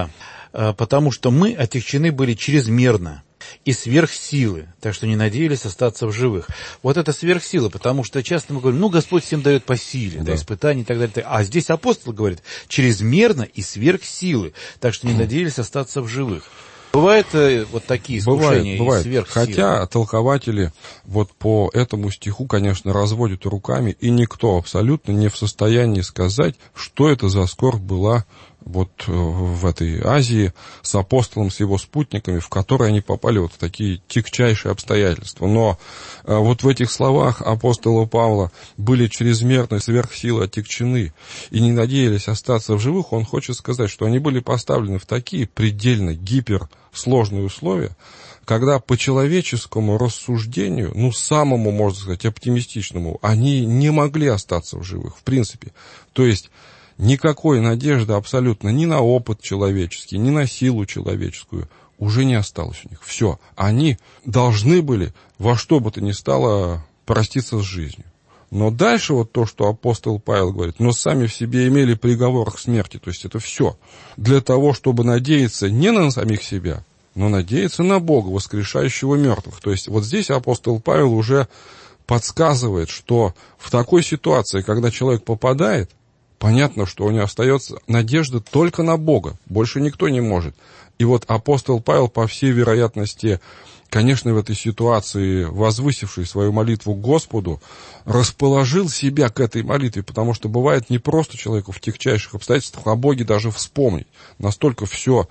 Да, потому что мы отягчены были чрезмерно и сверх силы, так что не надеялись остаться в живых. Это сверхсила, потому что часто мы говорим, Господь всем дает по силе, испытания и так далее. А здесь апостол говорит, чрезмерно и сверх силы, так что не надеялись остаться в живых. Бывают вот такие искушения Бывает. сверх сил? Хотя толкователи вот по этому стиху, конечно, разводят руками, и никто абсолютно не в состоянии сказать, что это за скорбь была вот в этой Азии с апостолом, с его спутниками, в которые они попали вот в такие тягчайшие обстоятельства. Но вот в этих словах апостола Павла были чрезмерно сверхсилы отягчены и не надеялись остаться в живых. Он хочет сказать, что они были поставлены в такие предельно гиперсложные условия, когда по человеческому рассуждению, самому, можно сказать, оптимистичному, они не могли остаться в живых, в принципе. То есть никакой надежды абсолютно ни на опыт человеческий, ни на силу человеческую уже не осталось у них. Все. Они должны были во что бы то ни стало проститься с жизнью. Но дальше вот то, что апостол Павел говорит, но сами в себе имели приговор к смерти. То есть это все для того, чтобы надеяться не на самих себя, но надеяться на Бога, воскрешающего мертвых. То есть вот здесь апостол Павел уже подсказывает, что в такой ситуации, когда человек попадает, понятно, что у него остается надежда только на Бога. Больше никто не может. И вот апостол Павел, по всей вероятности, конечно, в этой ситуации, возвысивший свою молитву к Господу, расположил себя к этой молитве, потому что бывает не просто человеку в тягчайших обстоятельствах о Боге даже вспомнить. Настолько все,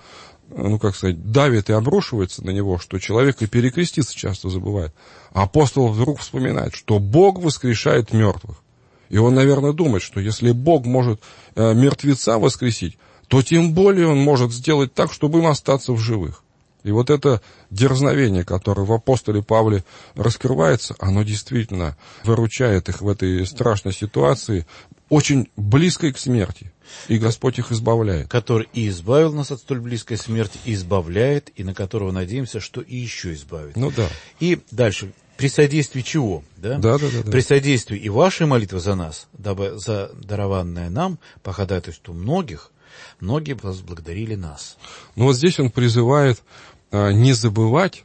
давит и обрушивается на него, что человек и перекреститься часто забывает. А апостол вдруг вспоминает, что Бог воскрешает мертвых. И он, наверное, думает, что если Бог может мертвеца воскресить, то тем более он может сделать так, чтобы им остаться в живых. И вот это дерзновение, которое в апостоле Павле раскрывается, оно действительно выручает их в этой страшной ситуации, очень близкой к смерти. И Господь их избавляет. Который и избавил нас от столь близкой смерти, и избавляет, и на которого надеемся, что и еще избавит. Да. И дальше. При содействии чего? Да? Да. При содействии и вашей молитвы за нас, дабы за дарованное нам по ходатайству многих, многие возблагодарили нас. Вот здесь он призывает не забывать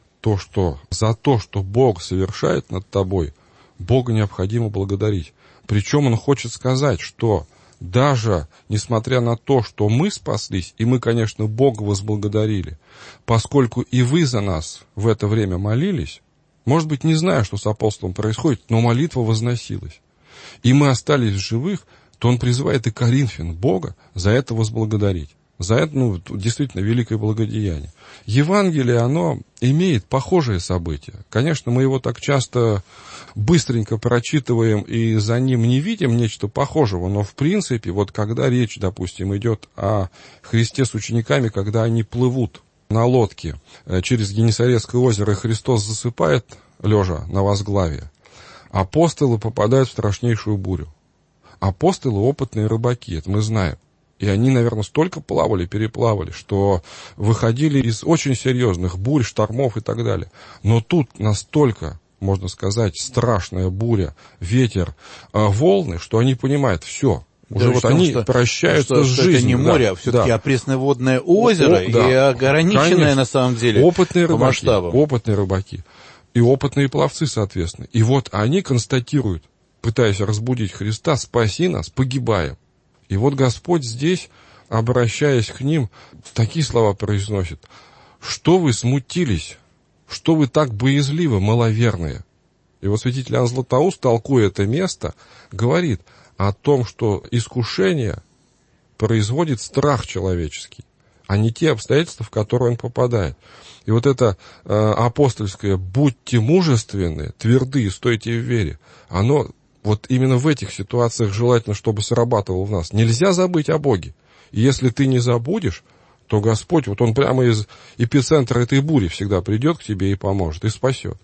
за то, что Бог совершает над тобой, Бога необходимо благодарить. Причем он хочет сказать, что даже несмотря на то, что мы спаслись, и мы, конечно, Бога возблагодарили, поскольку и вы за нас в это время молились, может быть, не зная, что с апостолом происходит, но молитва возносилась. И мы остались в живых, то он призывает и Коринфян Бога за это возблагодарить. За это, действительно, великое благодеяние. Евангелие, оно имеет похожие события. Конечно, мы его так часто быстренько прочитываем и за ним не видим нечто похожего, но в принципе, вот когда речь, допустим, идет о Христе с учениками, когда они плывут на лодке через Генесарецкое озеро, и Христос засыпает, лежа на возглавие, апостолы попадают в страшнейшую бурю. Апостолы опытные рыбаки, это мы знаем. И они, наверное, столько переплавали, что выходили из очень серьезных бурь, штормов и так далее. Но тут настолько, можно сказать, страшная буря, ветер, волны, что они понимают, все. Уже вот они прощаются с жизнью. Это не море, а все-таки пресноводное озеро, и ограниченное, конечно, на самом деле, по масштабам. Опытные рыбаки. И опытные пловцы, соответственно. И вот они констатируют, пытаясь разбудить Христа: спаси нас, погибаем. И вот Господь здесь, обращаясь к ним, такие слова произносит: что вы смутились, что вы так боязливы, маловерные. И вот святитель Иоанн Златоуст, толкуя это место, говорит о том, что искушение производит страх человеческий, а не те обстоятельства, в которые он попадает. И вот это апостольское «будьте мужественны, тверды и стойте в вере», оно вот именно в этих ситуациях желательно, чтобы срабатывало в нас. Нельзя забыть о Боге. И если ты не забудешь, то Господь, вот Он прямо из эпицентра этой бури всегда придет к тебе и поможет, и спасет.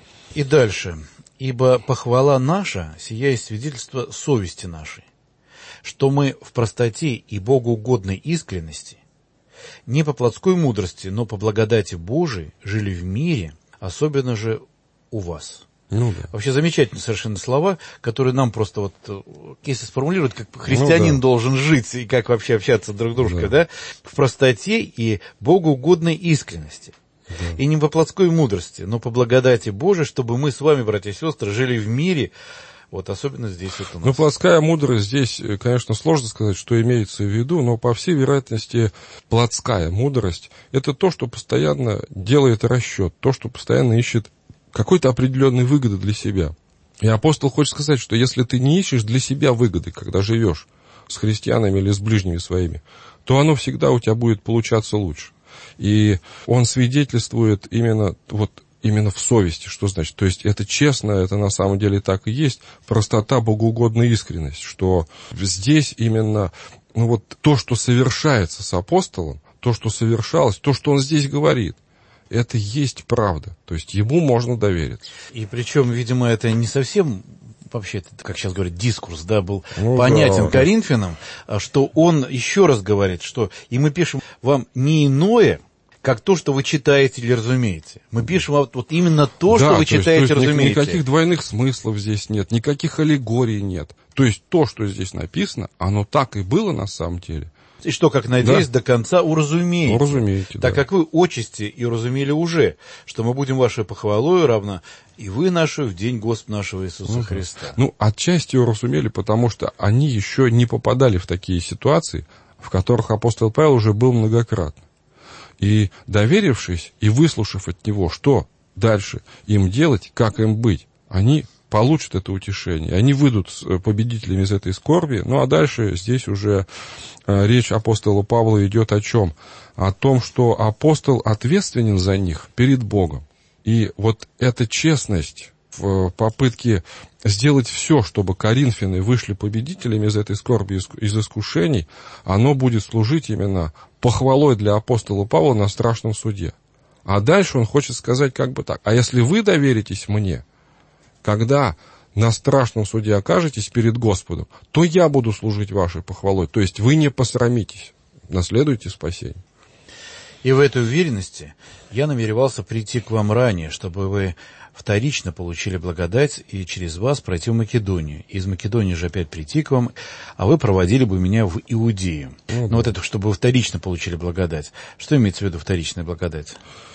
И дальше. «Ибо похвала наша, сия есть свидетельство совести нашей, что мы в простоте и богоугодной искренности, не по плотской мудрости, но по благодати Божией жили в мире, особенно же у вас». Вообще замечательные совершенно слова, которые нам просто вот если сформулировать, как христианин должен жить и как вообще общаться друг с дружкой, да? В простоте и богоугодной искренности. И не по плотской мудрости, но по благодати Божией, чтобы мы с вами, братья и сестры, жили в мире, Вот особенно здесь вот у нас. Ну, плотская мудрость здесь, конечно, сложно сказать, что имеется в виду, но, по всей вероятности, плотская мудрость – это то, что постоянно делает расчет, то, что постоянно ищет какой-то определенной выгоды для себя. И апостол хочет сказать, что если ты не ищешь для себя выгоды, когда живешь с христианами или с ближними своими, то оно всегда у тебя будет получаться лучше. И он свидетельствует именно в совести, что значит? То есть это честно, это на самом деле так и есть, простота, богоугодная искренность, что здесь именно то, что совершается с апостолом, то, что совершалось, то, что он здесь говорит, это есть правда, то есть ему можно довериться. И причем, видимо, это не совсем, вообще, как сейчас говорят, дискурс, да, был понятен Коринфянам, что он еще раз говорит, что и мы пишем вам не иное, как то, что вы читаете или разумеете. Мы пишем вот именно то, что вы читаете и разумеете. Никаких двойных смыслов здесь нет, никаких аллегорий нет. То есть то, что здесь написано, оно так и было на самом деле. И что, как надеюсь, до конца уразумеете. Уразумеете, так как вы отчасти и уразумели уже, что мы будем вашей похвалою равно, и вы нашу в день Господа нашего Иисуса Христа. Отчасти уразумели, потому что они еще не попадали в такие ситуации, в которых апостол Павел уже был многократно. И доверившись и выслушав от него, что дальше им делать, как им быть, они получат это утешение, они выйдут победителями из этой скорби. А дальше здесь уже речь апостола Павла идет о чем? О том, что апостол ответственен за них перед Богом. И вот эта честность в попытке сделать все, чтобы коринфяне вышли победителями из этой скорби, из искушений, оно будет служить именно похвалой для апостола Павла на страшном суде. А дальше он хочет сказать как бы так: а если вы доверитесь мне, когда на страшном суде окажетесь перед Господом, то я буду служить вашей похвалой. То есть вы не посрамитесь, наследуйте спасение. И в этой уверенности я намеревался прийти к вам ранее, чтобы вы вторично получили благодать и через вас пройти в Македонию. Из Македонии же опять прийти к вам, а вы проводили бы меня в Иудею. Вот это, чтобы вы вторично получили благодать. Что имеется в виду вторичная благодать?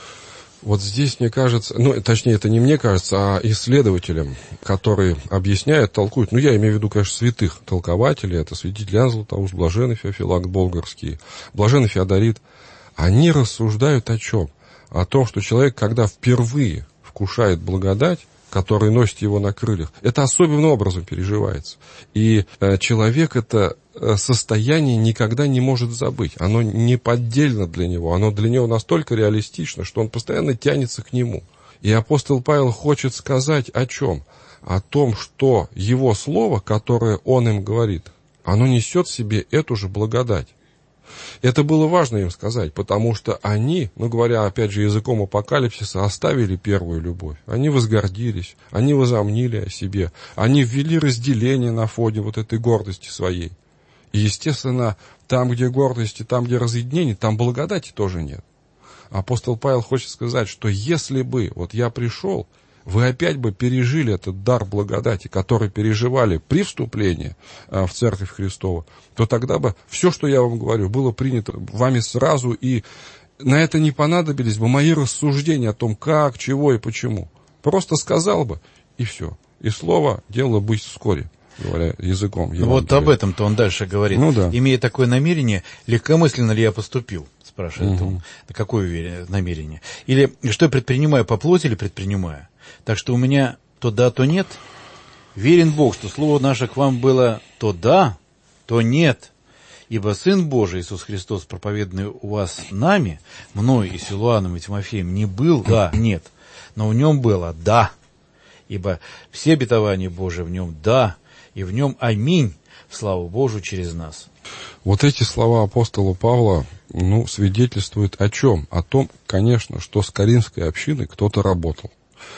Вот здесь, мне кажется, точнее, это не мне кажется, а исследователям, которые объясняют, толкуют, я имею в виду, конечно, святых толкователей, это святитель Иоанн Златоуст, блаженный Феофилакт Болгарский, блаженный Феодорит, они рассуждают о чем? О том, что человек, когда впервые вкушает благодать, которая носит его на крыльях, это особенным образом переживается. И человек это состояние никогда не может забыть. Оно неподдельно для него, оно для него настолько реалистично, что он постоянно тянется к нему. И апостол Павел хочет сказать о чем? О том, что его слово, которое он им говорит, оно несет в себе эту же благодать. Это было важно им сказать, потому что они, говоря опять же языком апокалипсиса, оставили первую любовь. Они возгордились, они возомнили о себе, они ввели разделение на фоне вот этой гордости своей. И, естественно, там, где гордость и там, где разъединение, там благодати тоже нет. Апостол Павел хочет сказать, что если бы я пришел, вы опять бы пережили этот дар благодати, который переживали при вступлении в Церковь Христову, то тогда бы все, что я вам говорю, было принято вами сразу, и на это не понадобились бы мои рассуждения о том, как, чего и почему. Просто сказал бы, и все. И слово делало быть вскоре, говоря языком. Вот об этом-то он дальше говорит. Имея такое намерение, легкомысленно ли я поступил? Спрашивает он. Какое намерение? Или что я предпринимаю, по плоти или предпринимаю? Так что у меня то да, то нет. Верен Бог, что слово наше к вам было то да, то нет. Ибо Сын Божий, Иисус Христос, проповеданный у вас нами, мной и Силуаном и Тимофеем, не был да, нет, но в нем было да. Ибо все обетования Божии в нем да, и в нем аминь, в славу Божию через нас. Вот эти слова апостола Павла, свидетельствуют о чем? О том, конечно, что с Коринфской общиной кто-то работал.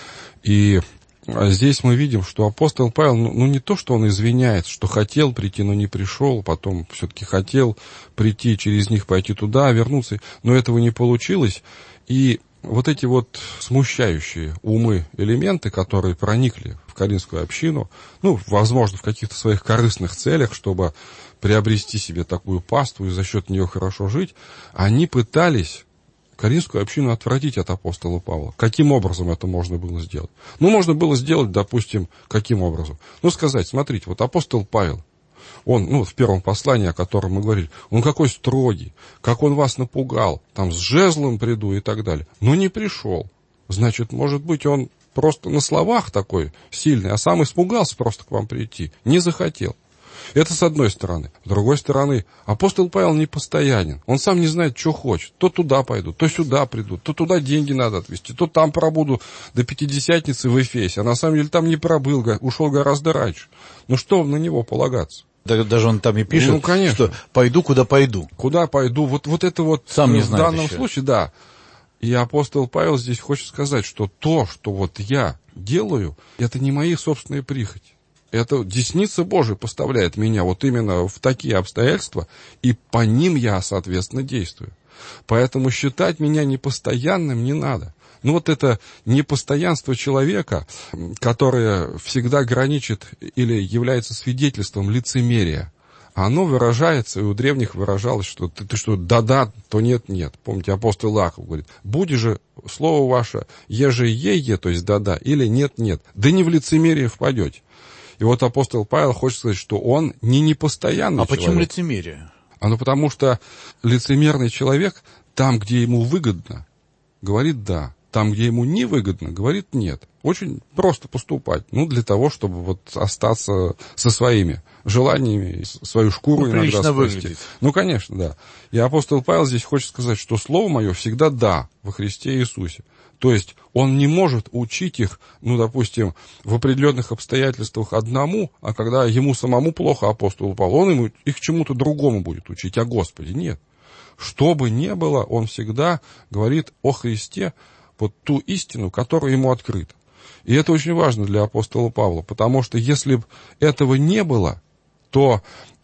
И здесь мы видим, что апостол Павел, не то, что он извиняется, что хотел прийти, но не пришел, потом все-таки хотел прийти, через них пойти туда, вернуться, но этого не получилось. И вот эти смущающие умы элементы, которые проникли в Коринфскую общину, возможно, в каких-то своих корыстных целях, чтобы приобрести себе такую паству и за счет нее хорошо жить, они пытались Коринфскую общину отвратить от апостола Павла. Каким образом это можно было сделать? Ну, можно было сделать, допустим, каким образом? Ну, сказать, смотрите, вот апостол Павел, он, в первом послании, о котором мы говорили, он какой строгий, как он вас напугал, там, с жезлом приду и так далее. Но не пришел. Значит, может быть, он просто на словах такой сильный, а сам испугался просто к вам прийти, не захотел. Это с одной стороны. С другой стороны, апостол Павел непостоянен. Он сам не знает, что хочет. То туда пойду, то сюда приду, то туда деньги надо отвезти, то там пробуду до Пятидесятницы в Эфесе. А на самом деле там не пробыл, ушел гораздо раньше. Ну что на него полагаться? Даже он там и пишет, что пойду, куда пойду. Куда пойду? Вот это вот сам не в знает данном случае, да. И апостол Павел здесь хочет сказать, что то, что вот я делаю, это не мои собственные прихоти. Это десница Божия поставляет меня вот именно в такие обстоятельства, и по ним я, соответственно, действую. Поэтому считать меня непостоянным не надо. Ну вот это непостоянство человека, которое всегда граничит или является свидетельством лицемерия, оно выражается, и у древних выражалось, что ты что, да-да, то нет-нет. Помните, апостол Иаков говорит, буди же слово ваше, еже е, то есть да-да, или нет-нет, да не в лицемерие впадете. И вот апостол Павел хочет сказать, что он не непостоянный человек. А почему лицемерие? Потому что лицемерный человек там, где ему выгодно, говорит «да». Там, где ему невыгодно, говорит «нет». Очень просто поступать. Для того, чтобы вот остаться со своими желаниями, свою шкуру иногда спасти. Выглядит. Конечно, да. И апостол Павел здесь хочет сказать, что слово мое всегда «да» во Христе Иисусе. То есть он не может учить их, допустим, в определенных обстоятельствах одному, а когда ему самому плохо, апостолу Павлу, он их чему-то другому будет учить, о Господе. Нет. Что бы ни было, он всегда говорит о Христе, вот ту истину, которая ему открыта. И это очень важно для апостола Павла, потому что если бы этого не было, то,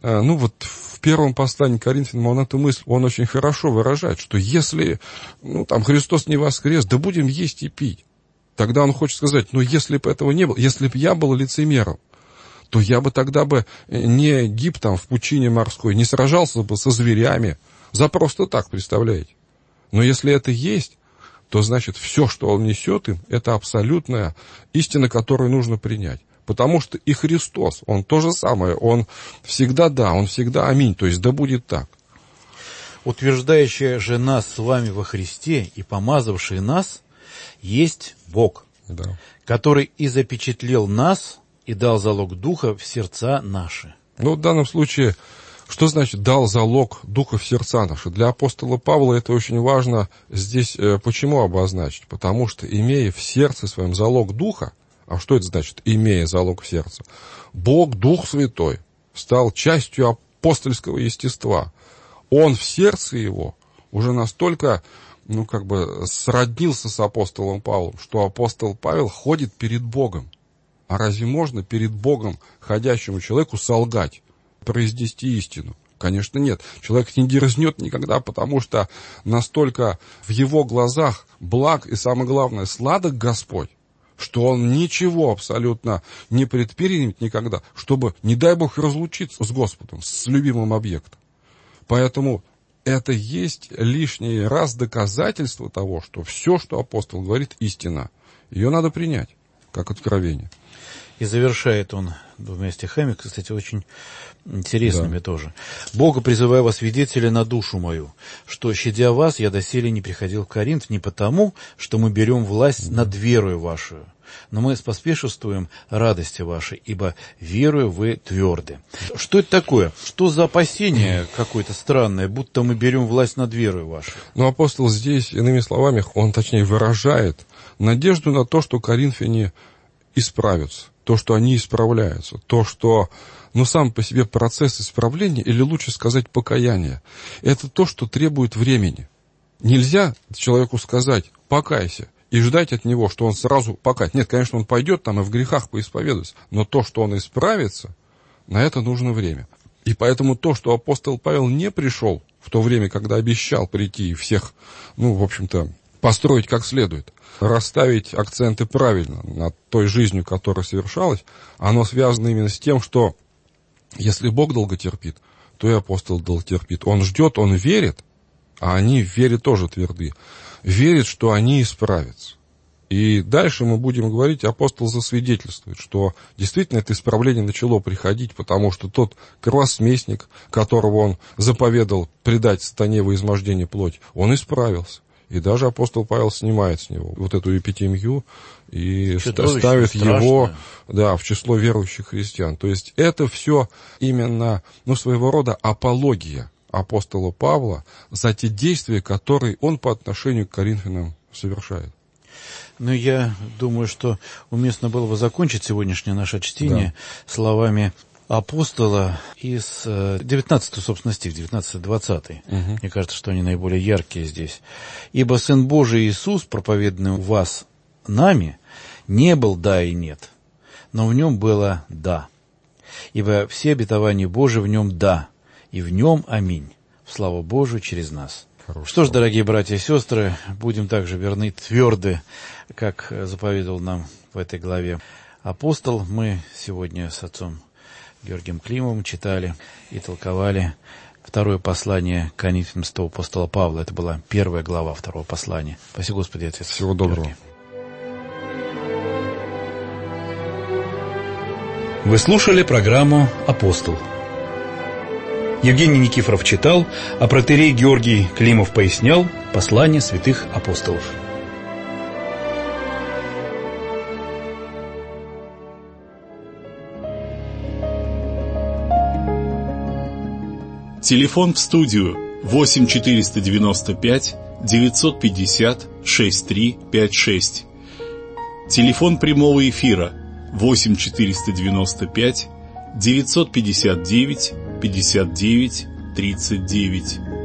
в первом послании к Коринфянам он эту мысль, он очень хорошо выражает, что если, Христос не воскрес, да будем есть и пить. Тогда он хочет сказать, если бы этого не было, если бы я был лицемером, то я бы тогда не гиб там в пучине морской, не сражался бы со зверями, за просто так, представляете. Но если это есть, то значит все, что он несет им, это абсолютная истина, которую нужно принять. Потому что и Христос, он то же самое, он всегда да, он всегда аминь, то есть да будет так. Утверждающая же нас с вами во Христе и помазавший нас есть Бог, да, который и запечатлел нас и дал залог Духа в сердца наши. В данном случае, что значит дал залог Духа в сердца наши? Для апостола Павла это очень важно здесь почему обозначить? Потому что, имея в сердце своем залог Духа, а что это значит, имея залог в сердце? Бог, Дух Святой, стал частью апостольского естества. Он в сердце его уже настолько, сроднился с апостолом Павлом, что апостол Павел ходит перед Богом. А разве можно перед Богом, ходящему человеку, солгать, произнести истину? Конечно, нет. Человек не дерзнет никогда, потому что настолько в его глазах благ и, самое главное, сладок Господь, что он ничего абсолютно не предпримет никогда, чтобы, не дай Бог, разлучиться с Господом, с любимым объектом. Поэтому это есть лишний раз доказательство того, что все, что апостол говорит, истина. Ее надо принять, как откровение. И завершает он двумя стихами, кстати, очень интересными тоже. «Бога призываю во свидетели на душу мою, что, щадя вас, я доселе не приходил в Коринф не потому, что мы берем власть над верою вашу, но мы споспешествуем радости вашей, ибо верою вы тверды». Что это такое? Что за опасение какое-то странное, будто мы берем власть над верою вашей? Апостол здесь, иными словами, он точнее выражает надежду на то, что коринфяне исправятся, то, что они исправляются, то, что, сам по себе процесс исправления, или лучше сказать покаяния, это то, что требует времени. Нельзя человеку сказать «покайся» и ждать от него, что он сразу покается. Нет, конечно, он пойдет там и в грехах поисповедуется, но то, что он исправится, на это нужно время. И поэтому то, что апостол Павел не пришел в то время, когда обещал прийти и всех, построить как следует, расставить акценты правильно над той жизнью, которая совершалась, оно связано именно с тем, что если Бог долго терпит, то и апостол долго терпит. Он ждет, он верит, а они в вере тоже тверды. Верят, что они исправятся. И дальше мы будем говорить, апостол засвидетельствует, что действительно это исправление начало приходить, потому что тот кровосмесник, которого он заповедал предать сатане во измождение плоти, он исправился. И даже апостол Павел снимает с него вот эту эпитемию и ставит его в число верующих христиан. То есть это все именно своего рода апология апостола Павла за те действия, которые он по отношению к Коринфянам совершает. Я думаю, что уместно было бы закончить сегодняшнее наше чтение словами апостола из 19, собственно, стих, 19-20. Мне кажется, что они наиболее яркие здесь. «Ибо Сын Божий Иисус, проповеданный у вас нами, не был да и нет, но в нем было да. Ибо все обетования Божии в нем да, и в нем аминь, в славу Божию через нас». Что ж, дорогие братья и сестры, будем также верны, тверды, как заповедовал нам в этой главе апостол. Мы сегодня с отцом Георгием Климовым читали и толковали второе послание к Коринфянам святого апостола Павла. Это была первая глава второго послания. Спасибо, Господи, Отец. Всего доброго. Георгий. Вы слушали программу «Апостол». Евгений Никифоров читал, а протоиерей Георгий Климов пояснял послание святых апостолов. Телефон в студию 8 495 950 6356. Телефон прямого эфира 8 495 959 59 39.